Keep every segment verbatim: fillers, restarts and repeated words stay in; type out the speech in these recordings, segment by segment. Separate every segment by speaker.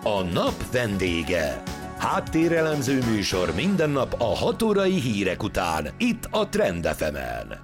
Speaker 1: A nap vendége. Háttérelemző műsor minden nap a hat órai hírek után, itt a Trend ef emen.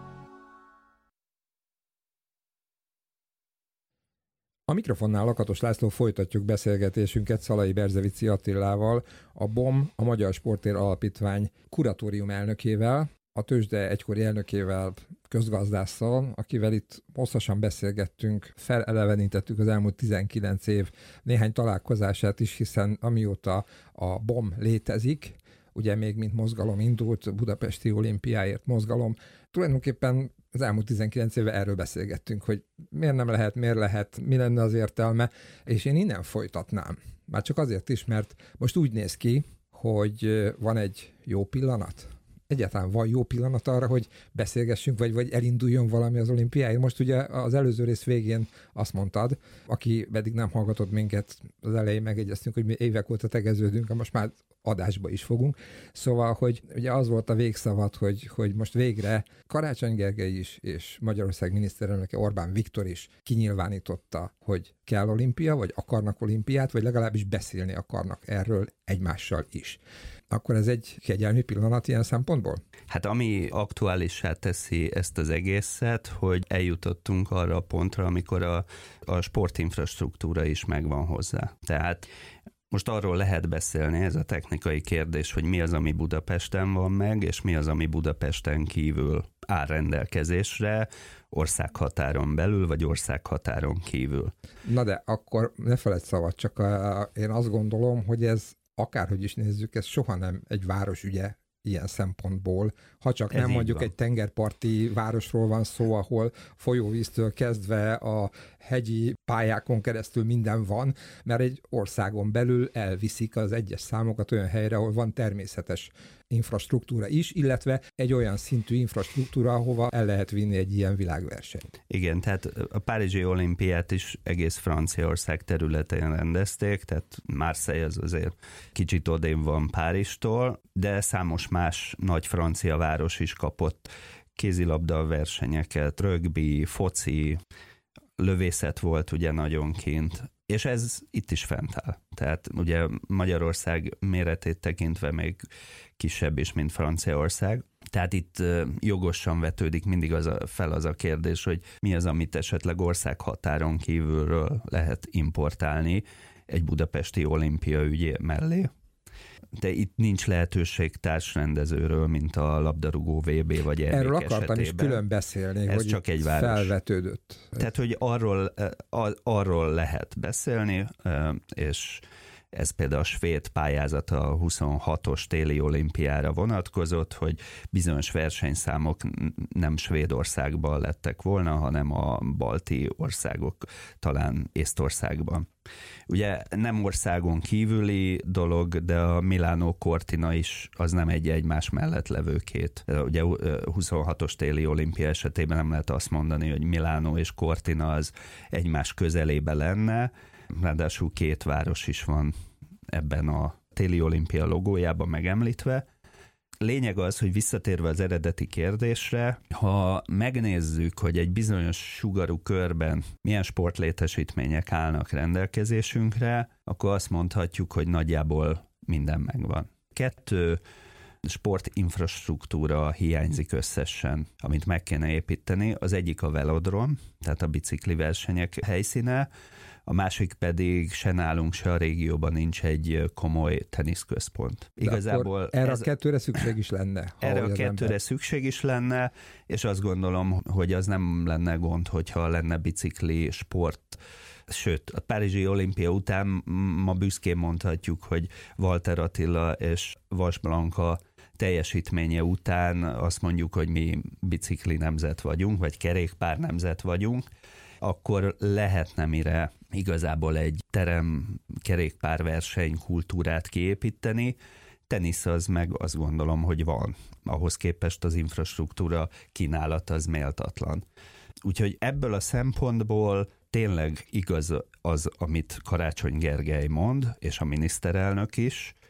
Speaker 2: A mikrofonnál Lakatos László, folytatjuk beszélgetésünket Szalai Berzevici Attilával, a bé o em, a Magyar Sportér Alapítvány kuratórium elnökével, a tőzsde egykori elnökével, közgazdásszal, akivel itt hosszasan beszélgettünk, felelevenítettük az elmúlt tizenkilenc év néhány találkozását is, hiszen amióta a bé o em létezik, ugye még mint mozgalom indult, Budapesti Olimpiáért mozgalom, tulajdonképpen az elmúlt tizenkilenc éve erről beszélgettünk, hogy miért nem lehet, miért lehet, mi lenne az értelme, és én innen folytatnám. Már csak azért is, mert most úgy néz ki, hogy van egy jó pillanat. Egyáltalán van jó pillanat arra, hogy beszélgessünk, vagy, vagy elinduljon valami az olimpiáért. Most ugye az előző rész végén azt mondtad, aki pedig nem hallgatott minket, az elején megegyeztünk, hogy mi évek óta tegeződünk, most már adásba is fogunk. Szóval, hogy ugye az volt a végszavad, hogy, hogy most végre Karácsony Gergely is, és Magyarország miniszterelnöke Orbán Viktor is kinyilvánította, hogy kell olimpia, vagy akarnak olimpiát, vagy legalábbis beszélni akarnak erről egymással is. Akkor ez egy kegyelmi pillanat ilyen szempontból?
Speaker 3: Hát ami aktuálissá teszi ezt az egészet, hogy eljutottunk arra a pontra, amikor a, a sportinfrastruktúra is megvan hozzá. Tehát most arról lehet beszélni, ez a technikai kérdés, hogy mi az, ami Budapesten van meg, és mi az, ami Budapesten kívül áll rendelkezésre, országhatáron belül, vagy országhatáron kívül.
Speaker 2: Na de akkor ne feledd szabad, csak a, én azt gondolom, hogy ez akárhogy is nézzük, ez soha nem egy városügye ilyen szempontból, ha csak ez nem mondjuk van. Egy tengerparti városról van szó, ahol folyóvíztől kezdve a hegyi pályákon keresztül minden van, mert egy országon belül elviszik az egyes számokat olyan helyre, ahol van természetes infrastruktúra is, illetve egy olyan szintű infrastruktúra, ahova el lehet vinni egy ilyen világversenyt.
Speaker 3: Igen, tehát a Párizsi olimpiát is egész Franciaország területén rendezték, tehát Marseille az azért kicsit odébb van Párizstól, de számos más nagy francia város is kapott kézilabda versenyeket, rögbi, foci, lövészet volt ugye nagyon kint, és ez itt is fent áll. Tehát ugye Magyarország méretét tekintve még kisebb is, mint Franciaország. Tehát itt jogosan vetődik mindig az a, fel az a kérdés, hogy mi az, amit esetleg országhatáron kívülről lehet importálni egy budapesti olimpia ügy mellé. De itt nincs lehetőség társrendezőről, mint a labdarúgó vé bé vagy é bé
Speaker 2: Erről akartam
Speaker 3: esetében.
Speaker 2: is külön beszélni,
Speaker 3: ez
Speaker 2: hogy
Speaker 3: csak egy város.
Speaker 2: Felvetődött.
Speaker 3: Tehát, hogy arról, arról lehet beszélni, és ez például a svéd pályázat a huszonhatos téli olimpiára vonatkozott, hogy bizonyos versenyszámok nem Svédországban lettek volna, hanem a balti országok, talán Észtországban. Ugye nem országon kívüli dolog, de a Milánó Cortina is az nem egy egymás mellett levő két. Ugye huszonhatos téli olimpia esetében nem lehet azt mondani, hogy Milánó és Cortina az egymás közelébe lenne, ráadásul két város is van ebben a téli olimpia logójában megemlítve. Lényeg az, hogy visszatérve az eredeti kérdésre, ha megnézzük, hogy egy bizonyos sugarú körben milyen sportlétesítmények állnak rendelkezésünkre, akkor azt mondhatjuk, hogy nagyjából minden megvan. Kettő sportinfrastruktúra hiányzik összesen, amit meg kéne építeni. Az egyik a velodrom, tehát a bicikli versenyek helyszíne, a másik pedig se nálunk, se a régióban nincs egy komoly teniszközpont. Igazából
Speaker 2: erre
Speaker 3: ez,
Speaker 2: a kettőre szükség is lenne.
Speaker 3: Erre a kettőre ember. szükség is lenne, és azt gondolom, hogy az nem lenne gond, hogyha lenne bicikli sport. Sőt, a Párizsi olimpia után ma büszkén mondhatjuk, hogy Walter Attila és Vas Blanka teljesítménye után azt mondjuk, hogy mi bicikli nemzet vagyunk, vagy kerékpár nemzet vagyunk, akkor lehetne mire igazából egy terem kerékpárverseny kultúrát kiépíteni. Tenisz az meg azt gondolom, hogy van. Ahhoz képest az infrastruktúra kínálat az méltatlan. Úgyhogy ebből a szempontból tényleg igaz az, amit Karácsony Gergely mond, és a miniszterelnök is,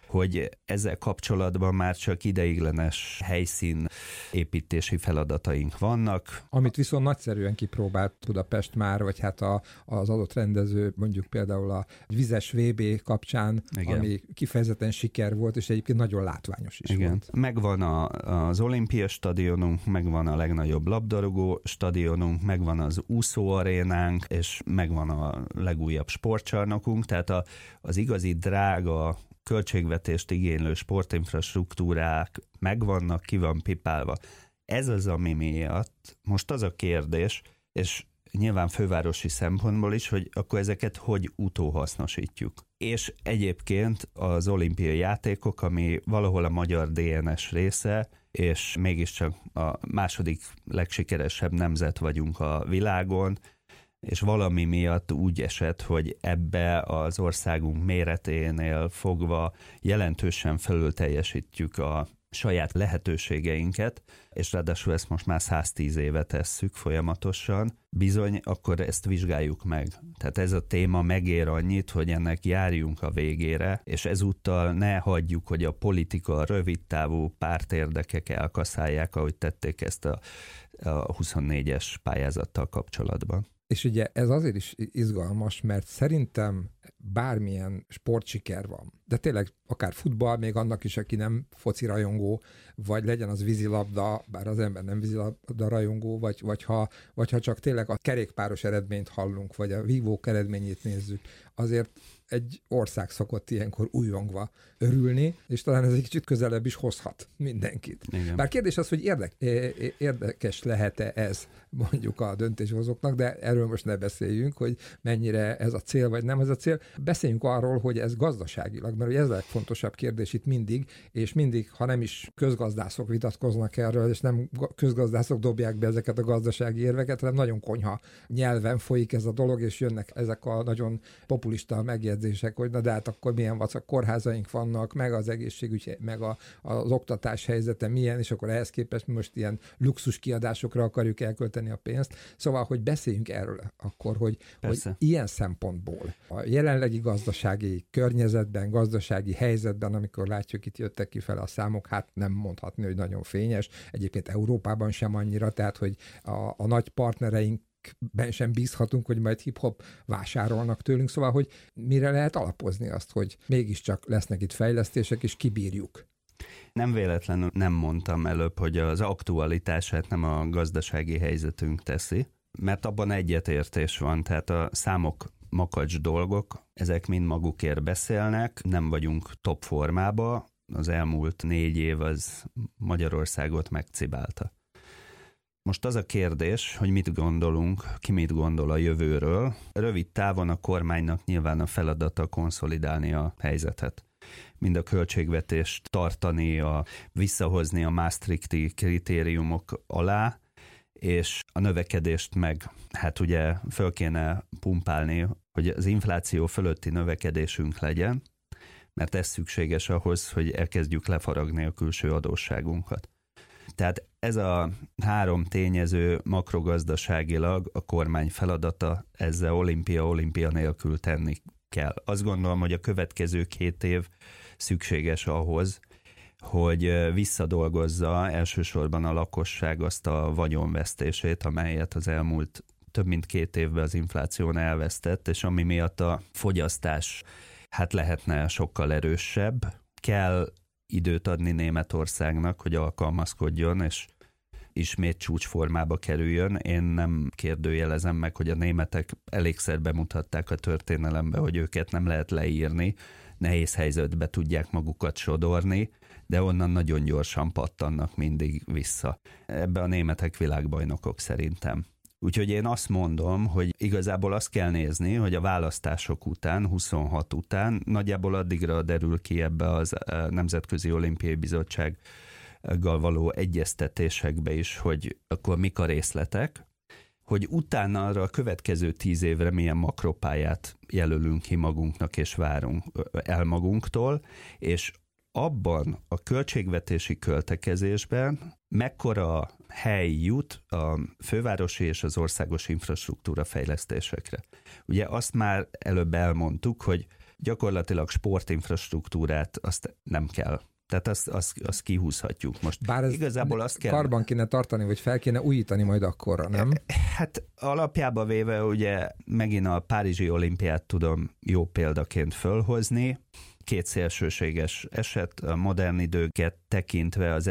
Speaker 3: hogy ezzel kapcsolatban már csak ideiglenes helyszín építési feladataink vannak.
Speaker 2: Amit viszont nagyszerűen kipróbált Budapest már, vagy hát a, az adott rendező, mondjuk például a vizes vé bé kapcsán, igen, ami kifejezetten siker volt, és egyébként nagyon látványos is
Speaker 3: igen.
Speaker 2: volt.
Speaker 3: Megvan a, az olimpia stadionunk, megvan a legnagyobb labdarúgó stadionunk, megvan az úszó arénánk, és megvan a legújabb sportcsarnokunk, tehát a, az igazi drága költségvetést igénylő sportinfrastruktúrák megvannak, ki van pipálva. Ez az, ami miatt most az a kérdés, és nyilván fővárosi szempontból is, hogy akkor ezeket hogy utóhasznosítjuk. És egyébként az olimpiai játékok, ami valahol a magyar dé en es része, és mégiscsak a második legsikeresebb nemzet vagyunk a világon, és valami miatt úgy esett, hogy ebbe az országunk méreténél fogva jelentősen felül teljesítjük a saját lehetőségeinket, és ráadásul ezt most már száztíz éve tesszük folyamatosan, bizony, akkor ezt vizsgáljuk meg. Tehát ez a téma megér annyit, hogy ennek járjunk a végére, és ezúttal ne hagyjuk, hogy a politika rövidtávú pártérdekek elkaszálják, ahogy tették ezt a, a huszonnégyes pályázattal kapcsolatban.
Speaker 2: És ugye ez azért is izgalmas, mert szerintem bármilyen sportsiker van, de tényleg akár futball, még annak is, aki nem foci rajongó, vagy legyen az vízilabda, bár az ember nem vízilabda rajongó, vagy, vagy, ha, vagy ha csak tényleg a kerékpáros eredményt hallunk, vagy a vívók eredményét nézzük, azért egy ország szokott ilyenkor újongva örülni, és talán ez egy kicsit közelebb is hozhat mindenkit. Igen. Bár kérdés az, hogy érdek, érdekes lehet-e ez mondjuk a döntéshozóknak, de erről most ne beszéljünk, hogy mennyire ez a cél, vagy nem ez a cél. Beszéljünk arról, hogy ez gazdaságilag, mert ugye ez a legfontosabb kérdés itt mindig, és mindig, ha nem is közgazdászok vitatkoznak erről, és nem közgazdászok dobják be ezeket a gazdasági érveket, hanem nagyon konyha nyelven folyik ez a dolog, és jönnek ezek a nagyon populista megjegyzések, hogy na de hát akkor milyen vacak kórházaink vannak, meg az egészségügy, meg a, az oktatás helyzete milyen, és akkor ehhez képest most ilyen luxus kiadásokra akarjuk elkölteni a pénzt. Szóval, hogy beszéljünk erről akkor, hogy, hogy ilyen szempontból a jelenlegi gazdasági környezetben, gazdasági helyzetben, amikor látjuk, itt jöttek ki fel a számok, hát nem mondhatni, hogy nagyon fényes. Egyébként Európában sem annyira, tehát, hogy a, a nagy partnereink ben sem bízhatunk, hogy majd hip-hop vásárolnak tőlünk, szóval, hogy mire lehet alapozni azt, hogy mégiscsak lesznek itt fejlesztések, és kibírjuk.
Speaker 3: Nem véletlenül nem mondtam előbb, hogy az aktualitását nem a gazdasági helyzetünk teszi, mert abban egyetértés van, tehát a számok makacs dolgok, ezek mind magukért beszélnek, nem vagyunk top formában, az elmúlt négy év az Magyarországot megcibálta. Most az a kérdés, hogy mit gondolunk, ki mit gondol a jövőről. Rövid távon a kormánynak nyilván a feladata konszolidálni a helyzetet. Mind a költségvetést tartani, a, visszahozni a Maastrichti kritériumok alá, és a növekedést meg, hát ugye föl kéne pumpálni, hogy az infláció fölötti növekedésünk legyen, mert ez szükséges ahhoz, hogy elkezdjük lefaragni a külső adósságunkat. Tehát ez a három tényező makrogazdaságilag a kormány feladata, ezzel olimpia, olimpia nélkül tenni kell. Azt gondolom, hogy a következő két év szükséges ahhoz, hogy visszadolgozza elsősorban a lakosság azt a vagyonvesztését, amelyet az elmúlt több mint két évben az infláción elvesztett, és ami miatt a fogyasztás hát lehetne sokkal erősebb. Kell időt adni Németországnak, hogy alkalmazkodjon, és ismét csúcsformába kerüljön. Én nem kérdőjelezem meg, hogy a németek elégszer bemutatták a történelembe, hogy őket nem lehet leírni, nehéz helyzetbe tudják magukat sodorni, de onnan nagyon gyorsan pattannak mindig vissza. Ebbe a németek világbajnokok szerintem. Úgyhogy én azt mondom, hogy igazából azt kell nézni, hogy a választások után, huszonhat után, nagyjából addigra derül ki ebbe az Nemzetközi Olimpiai Bizottsággal való egyeztetésekbe is, hogy akkor mik a részletek, hogy utána arra a következő tíz évre milyen makropályát jelölünk ki magunknak és várunk el magunktól, és abban a költségvetési költekezésben mekkora hely jut a fővárosi és az országos infrastruktúra fejlesztésekre. Ugye azt már előbb elmondtuk, hogy gyakorlatilag sportinfrastruktúrát azt nem kell. Tehát azt, azt, azt kihúzhatjuk. Most
Speaker 2: bár ez
Speaker 3: igazából azt kell...
Speaker 2: karban kéne tartani, vagy fel kéne újítani majd akkorra, nem?
Speaker 3: Hát alapjába véve ugye megint a Párizsi olimpiát tudom jó példaként fölhozni. Két szélsőséges eset, a modern időket tekintve az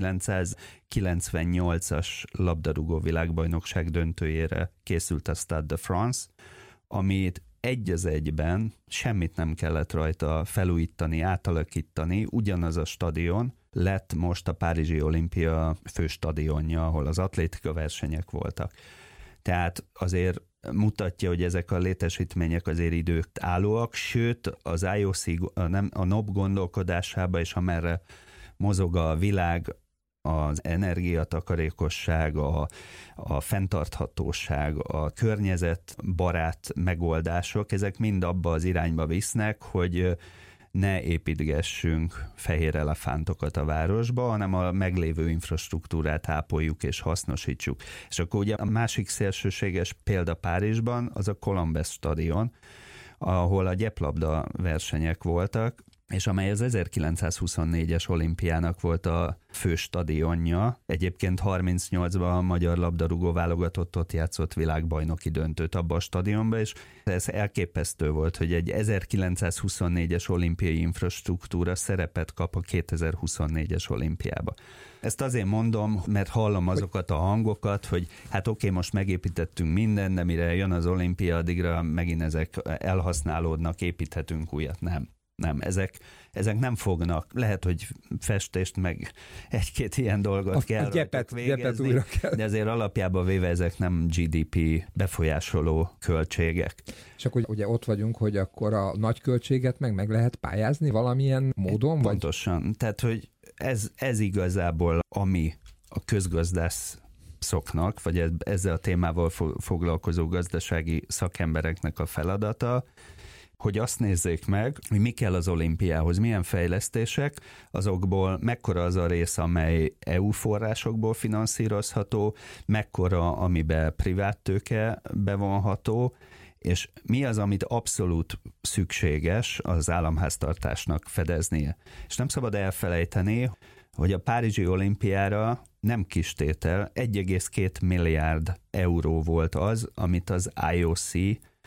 Speaker 3: ezerkilencszázkilencvennyolcas labdarúgó világbajnokság döntőjére készült a Stade de France, amit egy az egyben semmit nem kellett rajta felújítani, átalakítani, ugyanaz a stadion lett most a Párizsi olimpia főstadionja, ahol az atlétika versenyek voltak. Tehát azért mutatja, hogy ezek a létesítmények azért időt állóak, sőt az I O C, a, nem, a en o pé gondolkodásába és amerre mozog a világ, az energiatakarékosság, a, a fenntarthatóság, a környezetbarát megoldások, ezek mind abba az irányba visznek, hogy ne építgessünk fehér elefántokat a városba, hanem a meglévő infrastruktúrát ápoljuk és hasznosítsuk. És akkor ugye a másik szélsőséges példa Párizsban az a Columbus stadion, ahol a gyeplabda versenyek voltak, és amely az ezerkilencszázhuszonnégyes olimpiának volt a fő stadionja. Egyébként harmincnyolcban a magyar labdarúgó válogatott ott játszott világbajnoki döntőt abba a stadionba, és ez elképesztő volt, hogy egy ezerkilencszázhuszonnégyes olimpiai infrastruktúra szerepet kap a kétezer-huszonnégyes olimpiába. Ezt azért mondom, mert hallom azokat a hangokat, hogy hát oké, most megépítettünk mindent, de mire jön az olimpia, addigra megint ezek elhasználódnak, építhetünk újat. Nem. Nem, ezek, ezek nem fognak. Lehet, hogy festést meg egy-két ilyen dolgot
Speaker 2: a,
Speaker 3: kell
Speaker 2: a gyepet,
Speaker 3: végezni,
Speaker 2: gyepet újra kell.
Speaker 3: De azért alapjában véve ezek nem G D P befolyásoló költségek.
Speaker 2: És akkor ugye ott vagyunk, hogy akkor a nagy költséget meg meg lehet pályázni valamilyen módon?
Speaker 3: Pontosan. Vagy? Tehát, hogy ez, ez igazából, ami a közgazdász szoknak, vagy ezzel a témával foglalkozó gazdasági szakembereknek a feladata, hogy azt nézzék meg, hogy mi kell az olimpiához, milyen fejlesztések, azokból mekkora az a rész, amely é u forrásokból finanszírozható, mekkora, amiben privát tőke bevonható, és mi az, amit abszolút szükséges az államháztartásnak fedeznie. És nem szabad elfelejteni, hogy a Párizsi olimpiára nem kis tétel, egy egész két milliárd euró volt az, amit az I O C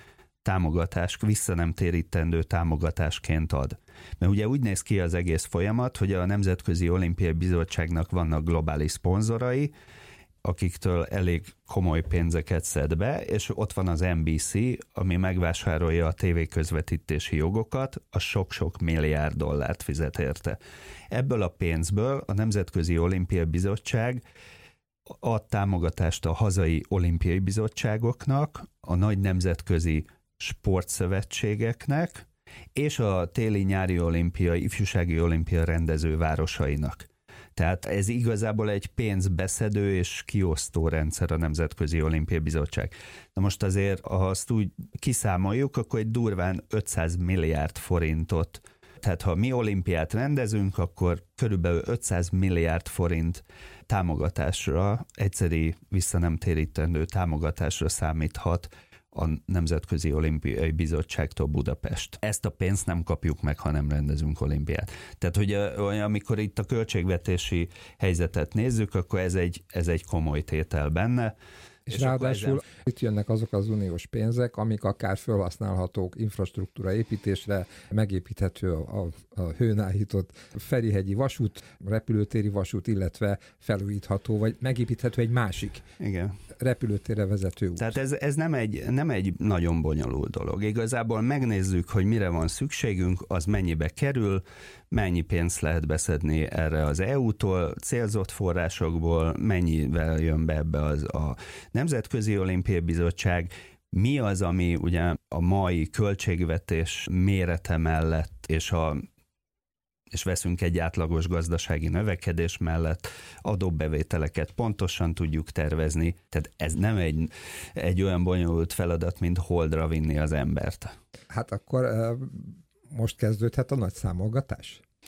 Speaker 3: támogatás, vissza nem térítendő támogatásként ad. Mert ugye úgy néz ki az egész folyamat, hogy a Nemzetközi Olimpiai Bizottságnak vannak globális szponzorai, akiktől elég komoly pénzeket szed be, és ott van az N B C, ami megvásárolja a tévéközvetítési jogokat, a sok-sok milliárd dollárt fizet érte. Ebből a pénzből a Nemzetközi Olimpiai Bizottság ad támogatást a hazai olimpiai bizottságoknak, a nagy nemzetközi sportszövetségeknek, és a téli-nyári olimpia, ifjúsági olimpia rendező városainak. Tehát ez igazából egy pénzbeszedő és kiosztó rendszer a Nemzetközi Olimpiai Bizottság. Na most azért, ha azt úgy kiszámoljuk, akkor egy durván ötszáz milliárd forintot, tehát ha mi olimpiát rendezünk, akkor körülbelül ötszáz milliárd forint támogatásra, egyszeri vissza nem térítendő támogatásra számíthat a Nemzetközi Olimpiai Bizottságtól Budapest. Ezt a pénzt nem kapjuk meg, ha nem rendezünk olimpiát. Tehát, hogy amikor itt a költségvetési helyzetet nézzük, akkor ez egy, ez egy komoly tétel benne.
Speaker 2: És, és ráadásul ezen... itt jönnek azok az uniós pénzek, amik akár felhasználhatók infrastruktúra építésre, megépíthető a, a hőn állított Ferihegyi vasút, repülőtéri vasút, illetve felújítható, vagy megépíthető egy másik
Speaker 3: Igen.
Speaker 2: repülőtérre vezető út.
Speaker 3: Tehát ez, ez nem, egy, nem egy nagyon bonyolult dolog. Igazából megnézzük, hogy mire van szükségünk, az mennyibe kerül, mennyi pénzt lehet beszedni erre az é u-tól, célzott forrásokból, mennyivel jön be ebbe az a Nemzetközi Olimpiai Bizottság, mi az, ami ugye a mai költségvetés mérete mellett, és, a, és veszünk egy átlagos gazdasági növekedés mellett, adóbevételeket pontosan tudjuk tervezni, tehát ez nem egy, egy olyan bonyolult feladat, mint holdra vinni az embert.
Speaker 2: Hát akkor most kezdődhet a nagy számolgatás?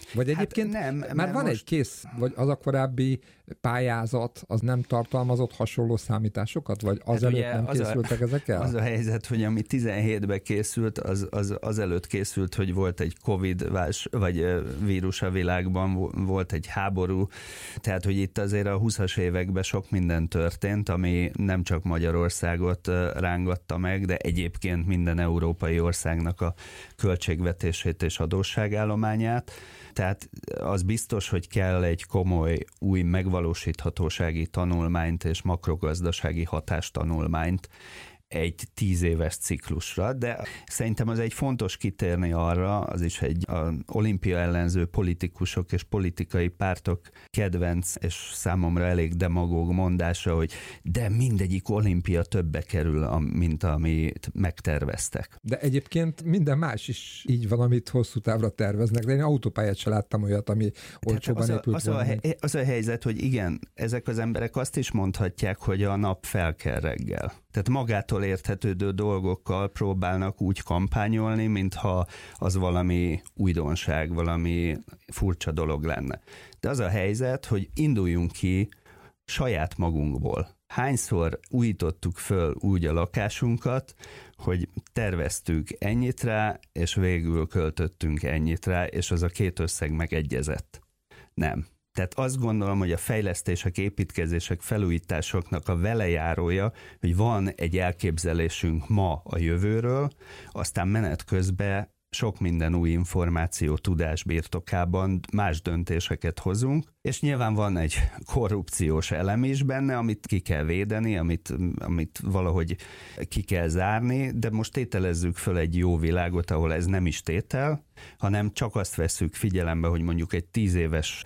Speaker 2: Vagy egyébként hát nem, már van most... egy kész, vagy az a korábbi pályázat, az nem tartalmazott hasonló számításokat? Vagy azelőtt hát nem az készültek
Speaker 3: a,
Speaker 2: ezek el?
Speaker 3: Az a helyzet, hogy ami tizenhétben készült, az, az azelőtt készült, hogy volt egy Covid vás, vagy vírus a világban, volt egy háború, tehát hogy itt azért a huszas években sok minden történt, ami nem csak Magyarországot rángatta meg, de egyébként minden európai országnak a költségvetését és adósságállományát. Tehát az biztos, hogy kell egy komoly új megvalósíthatósági tanulmányt és makrogazdasági hatástanulmányt egy tíz éves ciklusra, de szerintem az egy fontos kitérni arra, az is egy a olimpia ellenző politikusok és politikai pártok kedvenc és számomra elég demagóg mondása, hogy de mindegyik olimpia többe kerül, mint amit megterveztek.
Speaker 2: De egyébként minden más is így van, amit hosszú távra terveznek, de én autópályát se láttam olyat, ami olcsóban épült
Speaker 3: az, a, az, a, az a helyzet, hogy igen, ezek az emberek azt is mondhatják, hogy a nap fel kell reggel. Tehát magától érthetődő dolgokkal próbálnak úgy kampányolni, mintha az valami újdonság, valami furcsa dolog lenne. De az a helyzet, hogy induljunk ki saját magunkból. Hányszor újítottuk föl úgy a lakásunkat, hogy terveztük ennyit rá, és végül költöttünk ennyit rá, és az a két összeg megegyezett? Nem. Tehát azt gondolom, hogy a fejlesztések, építkezések, felújításoknak a velejárója, hogy van egy elképzelésünk ma a jövőről, aztán menet közben sok minden új információ, tudás birtokában más döntéseket hozunk, és nyilván van egy korrupciós elem is benne, amit ki kell védeni, amit, amit valahogy ki kell zárni, de most tételezzük föl egy jó világot, ahol ez nem is tétel, hanem csak azt vesszük figyelembe, hogy mondjuk egy tíz éves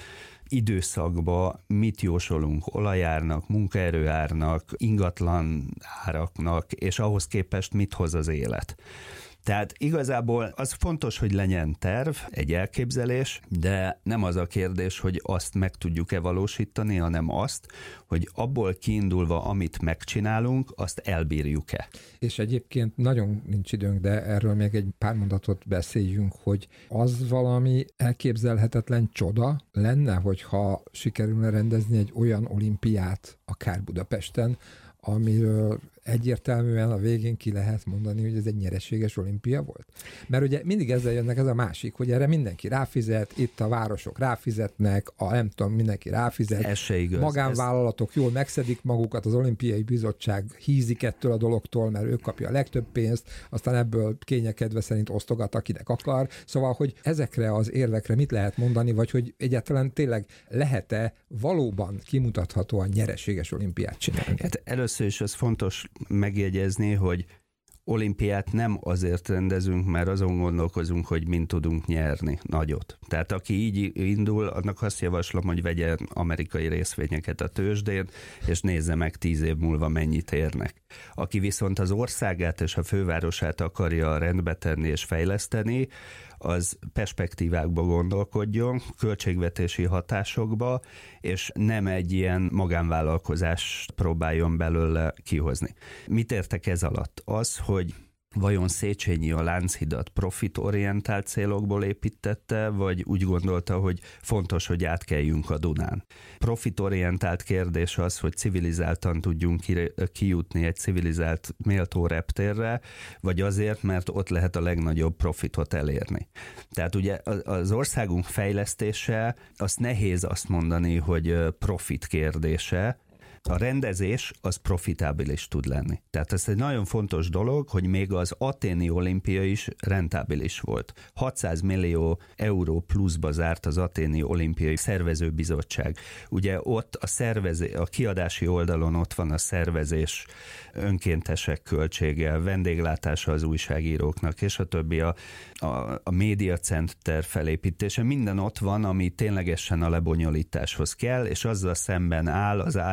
Speaker 3: időszakban mit jósolunk olajárnak, munkaerőárnak, ingatlan áraknak, és ahhoz képest mit hoz az élet. Tehát igazából az fontos, hogy legyen terv, egy elképzelés, de nem az a kérdés, hogy azt meg tudjuk-e valósítani, hanem azt, hogy abból kiindulva, amit megcsinálunk, azt elbírjuk-e.
Speaker 2: És egyébként nagyon nincs időnk, de erről még egy pár mondatot beszéljünk, hogy az valami elképzelhetetlen csoda lenne, hogyha sikerülne rendezni egy olyan olimpiát, akár Budapesten, amiről egyértelműen a végén ki lehet mondani, hogy ez egy nyereséges olimpia volt. Mert ugye mindig ezzel jönnek ez a másik, hogy erre mindenki ráfizet, itt a városok ráfizetnek, a nem tudom, mindenki ráfizet,
Speaker 3: ez se igaz.
Speaker 2: Magánvállalatok ez... jól megszedik magukat, az olimpiai bizottság hízik ettől a dologtól, mert ő kapja a legtöbb pénzt, aztán ebből kényekedve szerint osztogat, akinek akar. Szóval, hogy ezekre az érvekre mit lehet mondani, vagy hogy egyáltalán tényleg lehet-e valóban kimutathatóan nyereséges olimpiát csinálni?
Speaker 3: Hát először is az fontos megjegyezni, hogy olimpiát nem azért rendezünk, mert azon gondolkozunk, hogy mint tudunk nyerni nagyot. Tehát aki így indul, annak azt javaslom, hogy vegye amerikai részvényeket a tőzsdén, és nézze meg tíz év múlva mennyit érnek. Aki viszont az országát és a fővárosát akarja rendbe tenni és fejleszteni, az perspektívákba gondolkodjon, költségvetési hatásokba, és nem egy ilyen magánvállalkozást próbáljon belőle kihozni. Mit értek ez alatt? Az, hogy vajon Széchenyi a Lánchidat profitorientált célokból építette, vagy úgy gondolta, hogy fontos, hogy átkeljünk a Dunán. Profitorientált kérdés az, hogy civilizáltan tudjunk kijutni egy civilizált méltó reptérre, vagy azért, mert ott lehet a legnagyobb profitot elérni. Tehát ugye az országunk fejlesztése, azt nehéz azt mondani, hogy profit kérdése. A rendezés az profitábilis tud lenni. Tehát ez egy nagyon fontos dolog, hogy még az athéni olimpia is rentábilis volt. hatszáz millió euró pluszba zárt az athéni olimpiai szervezőbizottság. Ugye ott a, szervezé, a kiadási oldalon ott van a szervezés, önkéntesek költsége, vendéglátása az újságíróknak, és a többi a, a, a médiacenter felépítése. Minden ott van, ami ténylegesen a lebonyolításhoz kell, és azzal szemben áll az I O C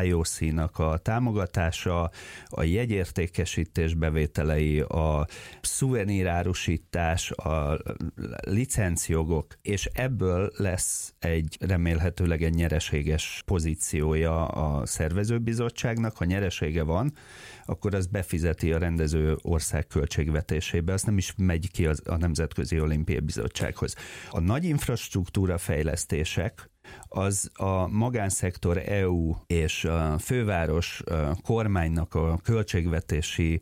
Speaker 3: nak a támogatása, a jegyértékesítés bevételei, a szuvenírárusítás, a licencjogok, és ebből lesz egy remélhetőleg egy nyereséges pozíciója a szervezőbizottságnak. Ha nyeresége van, akkor az befizeti a rendező ország költségvetésébe, az nem is megy ki az, a Nemzetközi Olimpiai Bizottsághoz. A nagy infrastruktúra fejlesztések az a magánszektor é u és a főváros a kormánynak a költségvetési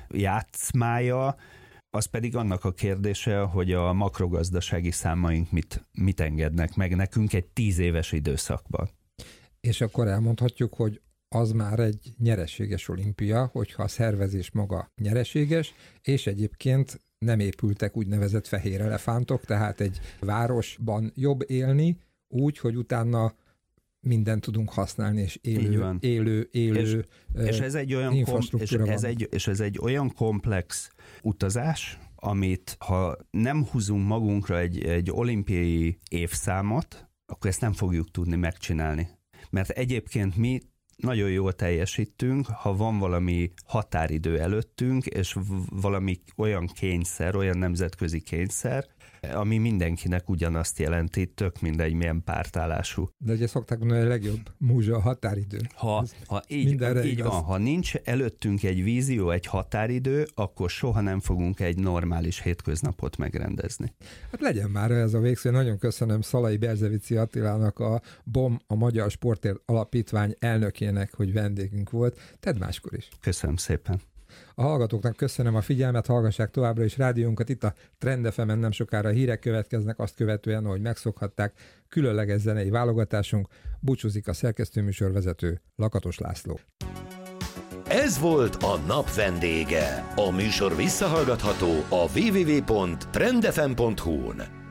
Speaker 3: játszmája, az pedig annak a kérdése, hogy a makrogazdasági számaink mit, mit engednek meg nekünk egy tíz éves időszakban.
Speaker 2: És akkor elmondhatjuk, hogy az már egy nyereséges olimpia, hogyha a szervezés maga nyereséges, és egyébként nem épültek úgynevezett fehér elefántok, tehát egy városban jobb élni úgy, hogy utána mindent tudunk használni, és élő, élő, élő
Speaker 3: és, és ez egy olyan infrastruktúra kom- és, ez egy, és ez egy olyan komplex utazás, amit ha nem húzunk magunkra egy, egy olimpiai évszámot, akkor ezt nem fogjuk tudni megcsinálni. Mert egyébként mi nagyon jól teljesítünk, ha van valami határidő előttünk, és valami olyan kényszer, olyan nemzetközi kényszer, ami mindenkinek ugyanazt jelenti, tök mindegy, milyen pártállású.
Speaker 2: De ugye szokták mondani, hogy a legjobb múzsa a határidő.
Speaker 3: Ha, ha így, így van, ha nincs előttünk egy vízió, egy határidő, akkor soha nem fogunk egy normális hétköznapot megrendezni.
Speaker 2: Hát legyen már ez a végszó. Nagyon köszönöm Szalai Berzevici Attilának, a BOM, a Magyar Sportért Alapítvány elnökének, hogy vendégünk volt. Tedd máskor is.
Speaker 3: Köszönöm szépen.
Speaker 2: A hallgatóknak köszönöm a figyelmet, hallgassák továbbra is rádiónkat. Itt a Trend ef emen nem sokára hírek következnek, azt követően, ahogy megszokhatták, különleges zenei válogatásunk. Búcsúzik a szerkesztőműsorvezető Lakatos László.
Speaker 1: Ez volt a nap vendége. A műsor visszahallgatható a double-u double-u double-u pont trend f m pont hu-n.